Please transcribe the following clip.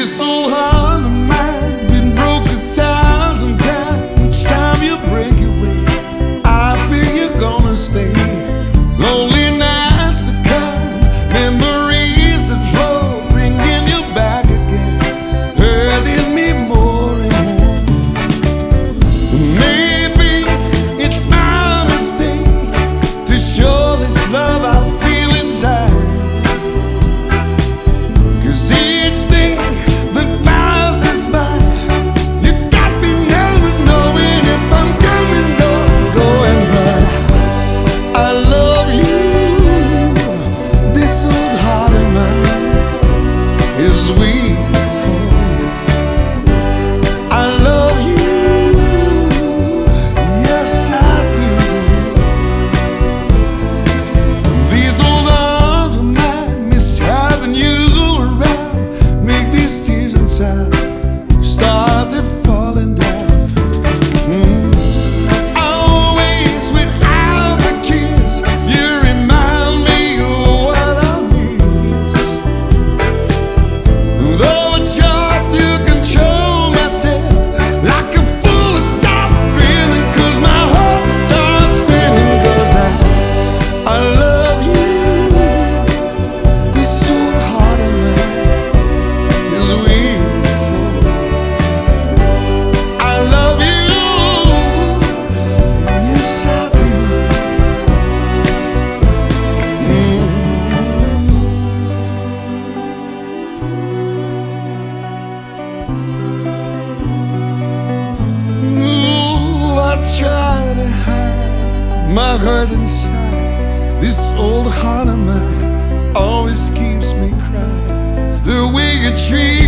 This old heart of mine been broke 1,000 times. Each time you break away, I fear you're gonna stay. Lonely nights to come, memories that flow, bringing you back again, hurting me more and more. Maybe it's my mistake to show this love I feel inside. 'Cause each day that passes by, you got me never knowing if I'm coming or going. But I love you. This old heart of mine is weak for you. I love you. Yes, I do. These old arms of mine miss having you around. Make these tears inside start to falling down. Always without a kiss, you remind me of what I miss. Though it's hard to control myself, like a fool I stop grinning, 'cause my heart starts spinning. 'Cause I love you. This old heart of mine is weak for you. I love you. Yes, I do. Ooh, I try to hide my hurt inside. This old heart of mine always keeps me crying. The way you treat